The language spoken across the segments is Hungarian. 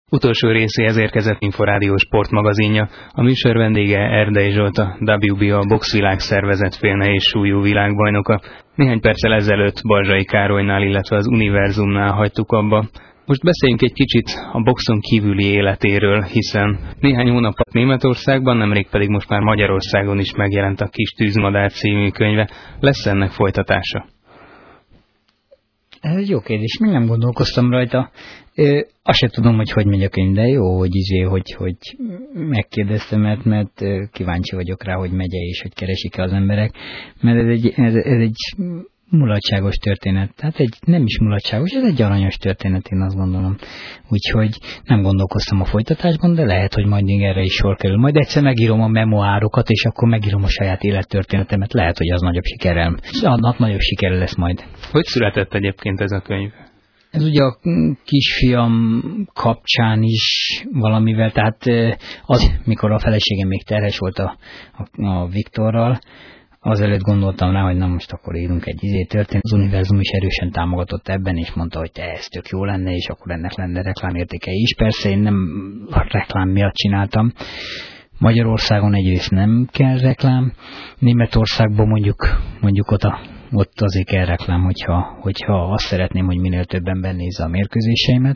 Utolsó részéhez érkezett Inforádió sportmagazinja. A műsor vendége Erdei Zsolt, a WBA boxvilág szervezet félnehéz súlyú világbajnoka. Néhány perccel ezelőtt Balzsai Károlynál, illetve az Univerzumnál hagytuk abba. Most beszéljünk egy kicsit a boxon kívüli életéről, hiszen néhány hónapot Németországban, nemrég pedig most már Magyarországon is megjelent a Kis tűzmadár című könyve. Lesz ennek folytatása? Ez egy jó kérdés, még nem gondolkoztam rajta. Azt sem tudom, hogy megy a könyv, de jó, hogy megkérdeztem, mert kíváncsi vagyok rá, hogy megy-e és hogy keresik-e az emberek. Mert ez egy mulatságos történet. Tehát nem is mulatságos, ez egy aranyos történet, én azt gondolom. Úgyhogy nem gondolkoztam a folytatásban, de lehet, hogy majd erre is sor kerül. Majd egyszer megírom a memoárokat, és akkor megírom a saját élettörténetemet. Lehet, hogy az nagyobb sikerrel. Annak nagyobb sikere lesz majd. Hogy született egyébként ez a könyv? Ez ugye a kisfiam kapcsán is valamivel, tehát mikor a feleségem még terhes volt a Viktorral, azelőtt gondoltam rá, hogy na most akkor írunk egy történet. Az Univerzum is erősen támogatott ebben, és mondta, hogy ez tök jó lenne, és akkor ennek lenne reklámértéke is. Persze én nem a reklám miatt csináltam. Magyarországon egyrészt nem kell reklám, Németországban mondjuk ott azért kell reklám, hogyha azt szeretném, hogy minél több ember nézze a mérkőzéseimet.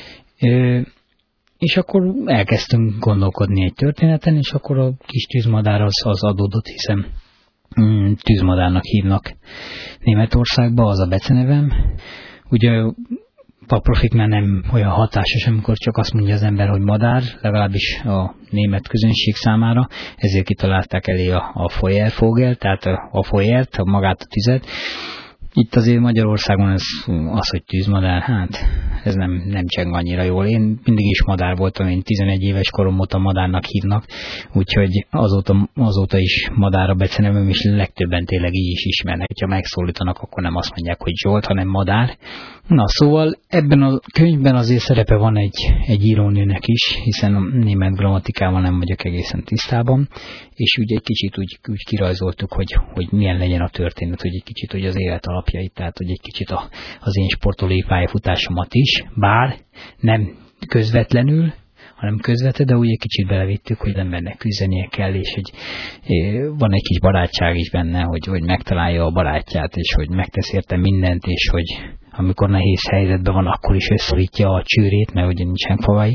És akkor elkezdtünk gondolkodni egy történeten, és akkor a Kis tűzmadár az adódott, hiszen tűzmadárnak hívnak Németországba, az a becenevem. Ugye paprofiknál nem olyan hatásos, amikor csak azt mondja az ember, hogy madár, legalábbis a német közönség számára, ezért kitalálták elé a Feuervogel, tehát a Feuert, magát a tüzet. Itt azért Magyarországon az, hogy tűzmadár, hát ez nem cseng annyira jól. Én mindig is madár voltam, én 11 éves korom óta madárnak hívnak, úgyhogy azóta is madár a becenevem, és legtöbben tényleg így is ismernek. Ha megszólítanak, akkor nem azt mondják, hogy Zsolt, hanem madár. Na, szóval ebben a könyvben azért szerepe van egy írónőnek is, hiszen a német grammatikával nem vagyok egészen tisztában, és ugye egy kicsit úgy kirajzoltuk, hogy milyen legyen a történet, hogy egy kicsit hogy az élet alapjait, tehát hogy egy kicsit az én sportolói pályafutásomat is, bár nem közvetlenül, hanem közvetve, de úgy egy kicsit belevittük, hogy embernek küzdenie kell, és hogy van egy kis barátság is benne, hogy megtalálja a barátját, és hogy megtesz érte mindent, és hogy amikor nehéz helyzetben van, akkor is összorítja a csőrét, mert ugye nincsen falai,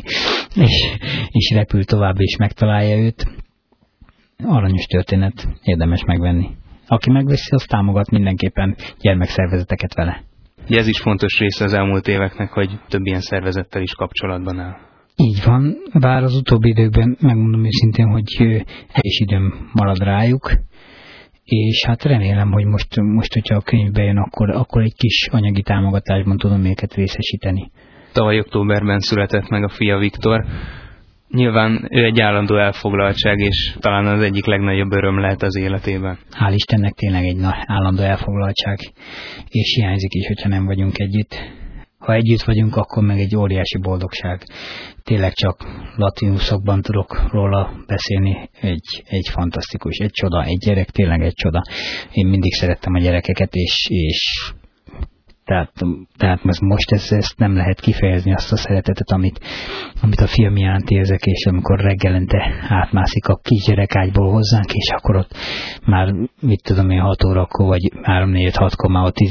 és repül tovább, és megtalálja őt. Aranyos történet, érdemes megvenni. Aki megveszi, az támogat mindenképpen gyermekszervezeteket vele. Ugye ez is fontos része az elmúlt éveknek, hogy több ilyen szervezettel is kapcsolatban áll. Így van, bár az utóbbi időkben megmondom őszintén, hogy és időm marad rájuk, és hát remélem, hogy most hogyha a könyv bejön, akkor egy kis anyagi támogatásban tudom őket részesíteni. Tavaly októberben született meg a fia Viktor. Nyilván ő egy állandó elfoglaltság, és talán az egyik legnagyobb öröm lehet az életében. Hál' Istennek tényleg egy állandó elfoglaltság, és hiányzik is, hogyha nem vagyunk együtt. Ha együtt vagyunk, akkor meg egy óriási boldogság. Tényleg csak latinuszokban tudok róla beszélni. Egy fantasztikus, egy csoda, egy gyerek, tényleg egy csoda. Én mindig szerettem a gyerekeket, és tehát most ezt nem lehet kifejezni, azt a szeretetet, amit a film iránt érzek, és amikor reggelente átmászik a kisgyerekágyból hozzánk, és akkor ott már, 6 órakor, vagy 3-4-6-kor már ott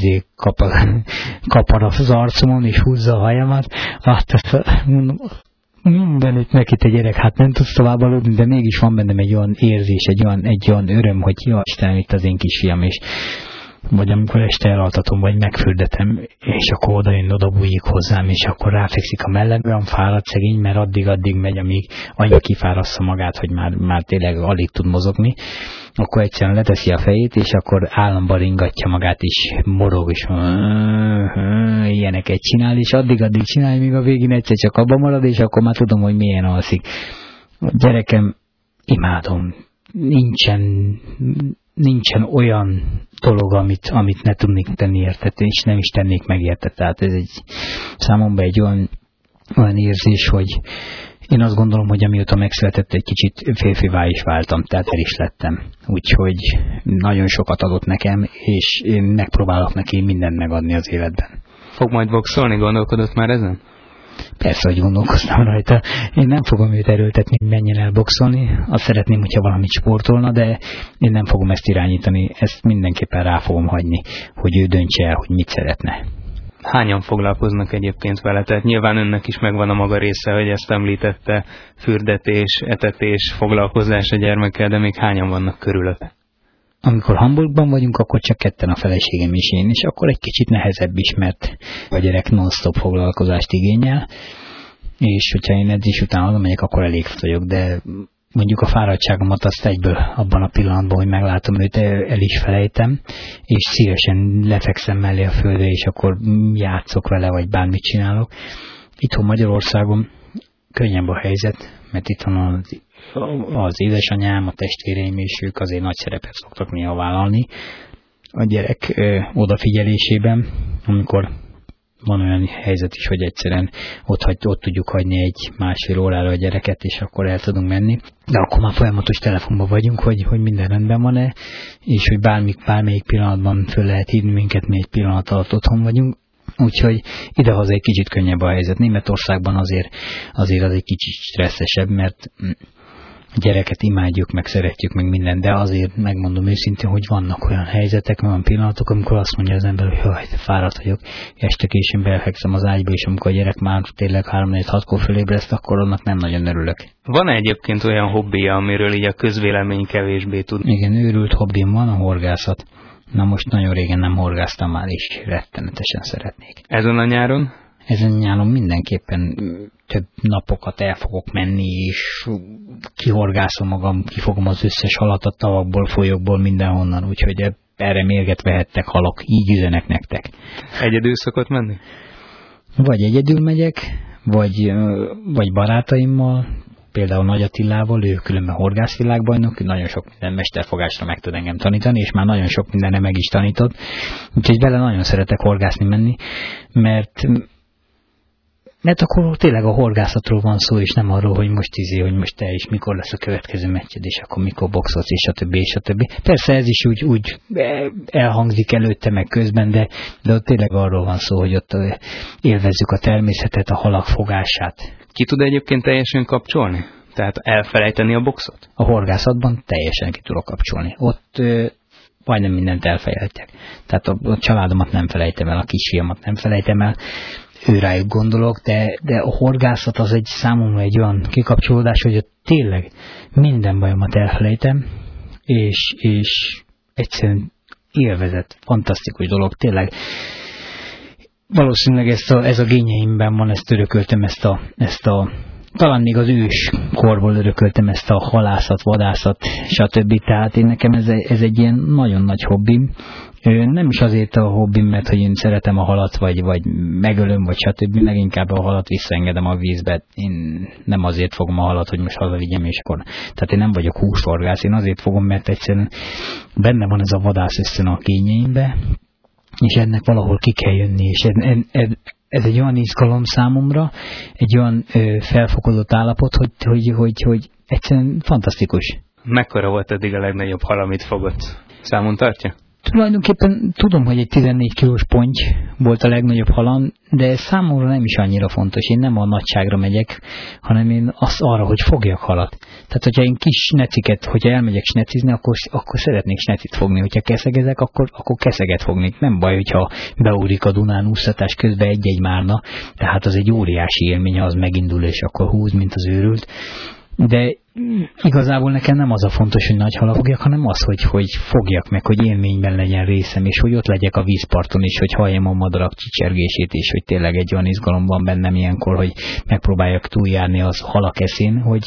kapar az arcomon, és húzza a hajamat, mondom, mindenütt neki te gyerek, hát nem tudsz tovább aludni, de mégis van bennem egy olyan érzés, egy olyan öröm, hogy jó Istenem, itt az én kisfiam, és vagy amikor este elaltatom, vagy megfürdetem, és akkor oda bújik hozzám, és akkor ráfekszik a mellem, olyan fáradt szegény, mert addig megy, amíg annyira kifárassza magát, hogy már tényleg alig tud mozogni, akkor egyszerűen leteszi a fejét, és akkor államban ringatja magát, és morog, és ilyeneket csinál, és addig csinál, míg a végén egyszer csak abba marad, és akkor már tudom, hogy milyen alszik. A gyerekem, imádom, nincsen olyan dolog, amit ne tudnék tenni érte, és nem is tennék meg érte. Tehát ez számomra egy olyan érzés, hogy én azt gondolom, hogy amióta megszületett, egy kicsit férfivá is váltam, tehát el is lettem. Úgyhogy nagyon sokat adott nekem, és én megpróbálok neki mindent megadni az életben. Fog majd boxolni, gondolkodott már ezen? Persze, hogy gondolkoztam rajta. Én nem fogom őt erőltetni, hogy menjen el boxolni. Azt szeretném, hogyha valamit sportolna, de én nem fogom ezt irányítani. Ezt mindenképpen rá fogom hagyni, hogy ő döntse el, hogy mit szeretne. Hányan foglalkoznak egyébként vele? Tehát nyilván önnek is megvan a maga része, hogy ezt említette, fürdetés, etetés, foglalkozás a gyermekkel, de még hányan vannak körülötte? Amikor Hamburgban vagyunk, akkor csak ketten, a feleségem és én, és akkor egy kicsit nehezebb is, mert a gyerek non-stop foglalkozást igényel, és hogyha én edzés után oda megyek, akkor elég vagyok, de mondjuk a fáradtságomat azt egyből abban a pillanatban, hogy meglátom őt, el is felejtem, és szívesen lefekszem mellé a földre, és akkor játszok vele, vagy bármit csinálok. Itthon Magyarországon könnyebb a helyzet, mert itthon az édesanyám, a testvéreim, és ők azért nagy szerepet szoktak néha vállalni a gyerek odafigyelésében, amikor van olyan helyzet is, hogy egyszerűen ott tudjuk hagyni egy másfél órára a gyereket, és akkor el tudunk menni. De akkor már folyamatos telefonban vagyunk, hogy minden rendben van-e, és hogy bármelyik pillanatban föl lehet hívni minket, mi egy pillanat alatt otthon vagyunk. Úgyhogy idehaza egy kicsit könnyebb a helyzet. Németországban azért az egy kicsit stresszesebb, mert gyereket imádjuk, meg szeretjük, meg minden, de azért megmondom őszintén, hogy vannak olyan helyzetek, olyan pillanatok, amikor azt mondja az ember, hogy jaj, fáradt vagyok, este későn belfekszem az ágyba, és amikor a gyerek már tényleg 3-4-6-kor fölébreszt, akkor annak nem nagyon örülök. Van egyébként olyan hobbija, amiről így a közvélemény kevésbé tud? Igen, őrült hobbim van, a horgászat. Na most nagyon régen nem horgáztam már, és rettenetesen szeretnék. Ezen a nyáron? Ezen nyáron mindenképpen több napokat el fogok menni, és kihorgászom magam, kifogom az összes halat a tavakból, folyókból, mindenhonnan, úgyhogy erre mérget vehettek halak, így üzenek nektek. Egyedül szokott menni? Vagy egyedül megyek, vagy barátaimmal, például Nagy Attilával, ő különben horgászvilágbajnok, nagyon sok minden mesterfogásra meg tud engem tanítani, és már nagyon sok mindenre meg is tanított, úgyhogy vele nagyon szeretek horgászni menni, mert akkor tényleg a horgászatról van szó, és nem arról, hogy most te is mikor lesz a következő meccsed, és akkor mikor boxolsz, és a többi, és a többi. Persze ez is úgy elhangzik előtte, meg közben, de ott tényleg arról van szó, hogy ott élvezzük a természetet, a halak fogását. Ki tud egyébként teljesen kapcsolni? Tehát elfelejteni a boxot? A horgászatban teljesen ki tudok kapcsolni. Ott majdnem mindent elfelejtek. Tehát a családomat nem felejtem el, a kisfiamat nem felejtem el, őrájuk gondolok, de a horgászat az számomra egy olyan kikapcsolódás, hogy ott tényleg minden bajomat elfelejtem, és egyszerűen élvezet, fantasztikus dolog, tényleg. Valószínűleg ez a gényeimben van, ezt örököltem, ezt a talán még az ős korból örököltem ezt a halászat, vadászat, stb. Tehát nekem ez egy ilyen nagyon nagy hobbim. Nem is azért a hobbim, mert hogy én szeretem a halat, vagy megölöm, vagy stb. Meg inkább a halat visszaengedem a vízbe. Én nem azért fogom a halat, hogy most hazavigyem, és akkor. Tehát én nem vagyok húshorgász, én azért fogom, mert egyszerűen benne van ez a vadász összön a kényeimbe, és ennek valahol ki kell jönni, és ez egy olyan izgalom számomra, egy olyan felfokozott állapot, hogy egyszerűen fantasztikus. Mekkora volt eddig a legnagyobb hal, amit fogott? Számon tartja? Tulajdonképpen tudom, hogy egy 14 kilós ponty volt a legnagyobb halam, de ez számomra nem is annyira fontos. Én nem a nagyságra megyek, hanem én arra, hogy fogjak halat. Tehát, hogyha én kis sneciket, hogyha elmegyek snecizni, akkor szeretnék snecit fogni. Hogyha keszegezek, akkor keszeget fognék. Nem baj, hogyha beúrik a Dunán úsztatás közben egy-egy márna. Tehát az egy óriási élmény, ha az megindul, és akkor húz, mint az őrült. De igazából nekem nem az a fontos, hogy nagy halat fogjak, hanem az, hogy fogjak meg, hogy élményben legyen részem, és hogy ott legyek a vízparton is, hogy halljam a madarak csicsergését, és hogy tényleg egy olyan izgalom van bennem ilyenkor, hogy megpróbáljak túljárni az halak eszén, hogy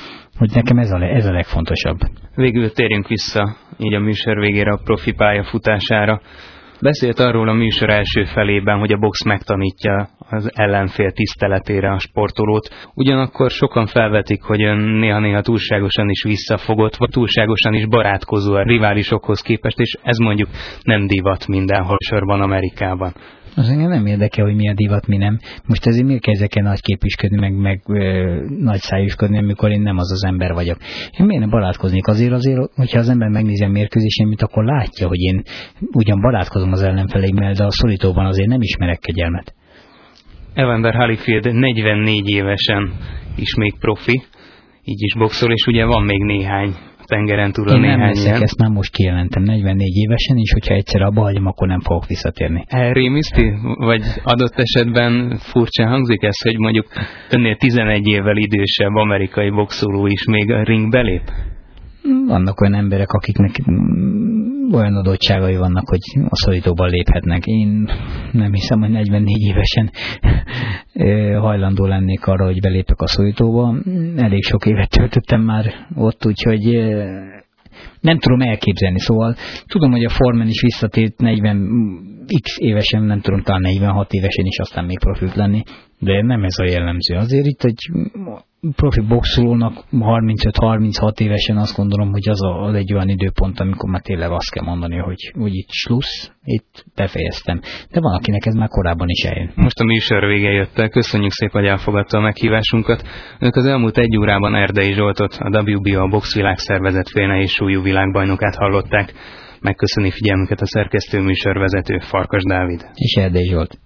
nekem ez a legfontosabb. Végül térjünk vissza így a műsor végére a profi pályafutására. Beszélt arról a műsor első felében, hogy a box megtanítja az ellenfél tiszteletére a sportolót. Ugyanakkor sokan felvetik, hogy ön néha-néha túlságosan is visszafogott, vagy túlságosan is barátkozó a riválisokhoz képest, és ez mondjuk nem divat mindenhol sorban Amerikában. Az engem nem érdekel, hogy mi a divat, mi nem. Most ezért miért kezdek el nagyképűsködni, meg nagy szájúsködni, amikor én nem az ember vagyok. Én miért nem barátkoznék? Azért, hogyha az ember megnézi a mérkőzésemet, akkor látja, hogy én ugyan barátkozom az ellenfeleimmel, de a szorítóban azért nem ismerek kegyelmet. Evander Holyfield 44 évesen is még profi, így is boxol, és ugye van még néhány tengeren túl Én néhány nem leszek, ilyen. ezt már most kijelentem 44 évesen, és hogyha egyszer abba hagyom, akkor nem fogok visszatérni. Elrémiszti? Vagy adott esetben furcsán hangzik ez, hogy mondjuk önnél 11 évvel idősebb amerikai boxoló is még a ringbe lép? Vannak olyan emberek, akiknek olyan adottságai vannak, hogy a szorítóban léphetnek. Én nem hiszem, hogy 44 évesen hajlandó lennék arra, hogy belépek a szorítóba. Elég sok évet töltöttem már ott, úgyhogy nem tudom elképzelni. Szóval tudom, hogy a Foreman is visszatért 40x évesen, nem tudom, talán 46 évesen is aztán még profi lenni, de nem ez a jellemző. Azért itt egy profi boxolónak 35-36 évesen azt gondolom, hogy az egy olyan időpont, amikor már tényleg azt kell mondani, hogy itt slussz, itt befejeztem. De van, akinek ez már korábban is eljön. Most a műsor vége jött el, köszönjük szépen, hogy elfogadta a meghívásunkat. Önök az elmúlt 1 órában Erdei Zsoltot, a WBA a boxvilágszervezet félnehéz súlyú világbajnokát hallották. Megköszöni figyelmüket a szerkesztő műsorvezető Farkas Dávid. És Erdei Zsolt.